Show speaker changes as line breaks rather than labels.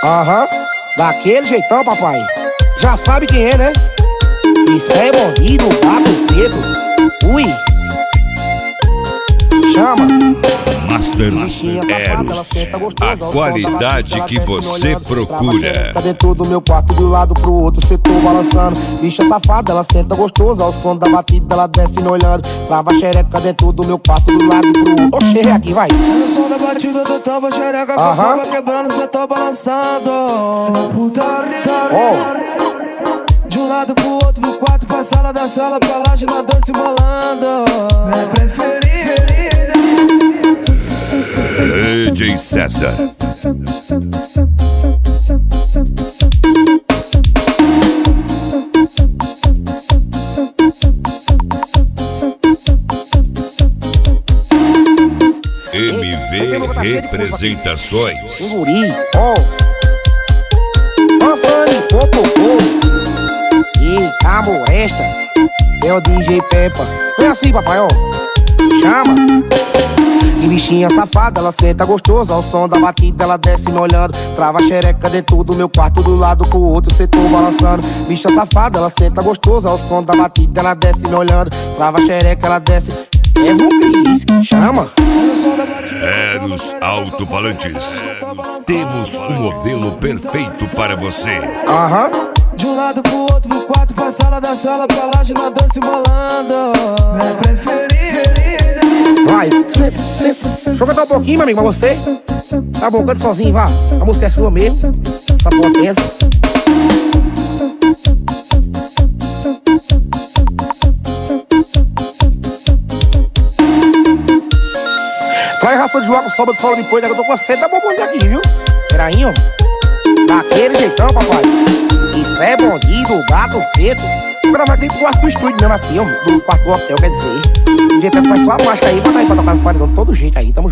Aham, daquele jeitão, papai. Já sabe quem é, né? Isso é bandido, gato preto. Ui. Chama.
Master Eros, a qualidade que você procura.
Dentro do meu quarto, do lado pro outro setor balançando. Bicha safada, ela senta gostosa. Ao som da batida, ela desce me olhando. Trava a xereca dentro do meu quarto, do lado pro outro. Oxê, aqui vai.
No som da batida do tambo, a xereca com a boca quebrando, setor balançando. De um lado pro outro, do quarto pra sala, da sala pra laje, na dança e bolando. Minha preferida.
DJ César. MV Representações.
Guri, Dançando em popopô. E a moresta é o DJ Peppa. Vem assim, papai, ó. Chama. Que bichinha safada, ela senta gostosa. Ao som da batida, ela desce me olhando. Trava a xereca dentro do meu quarto, do lado pro outro setor balançando. Bicha safada, ela senta gostosa. Ao som da batida, ela desce me olhando. Trava a xereca, ela desce. Cris, chama.
Eros Alto-Falantes. Temos um modelo perfeito para você.
Aham.
De um lado pro outro, do quarto pra sala, da sala pra laje, na dança e bolando. Minha preferida.
Vai, senta. Deixa eu cantar um pouquinho, meu amigo, pra você. Tá bom, canta sozinho, vá. A música é sua mesmo. Tá bom, pensa. Traz raspa de jogo, sobra de sola depois, né? Que eu tô com a sede da bombonha aqui, viu? Peraí, ó. Daquele jeitão, papai. Isso é bandido, gato preto. Vou gravar aqui do quarto do estúdio mesmo aqui, ó. Do quarto do hotel, quer dizer. O DJ Pepe faz só a mágica aí, bota aí pra tocar nas paredes de todo jeito aí, tamo junto.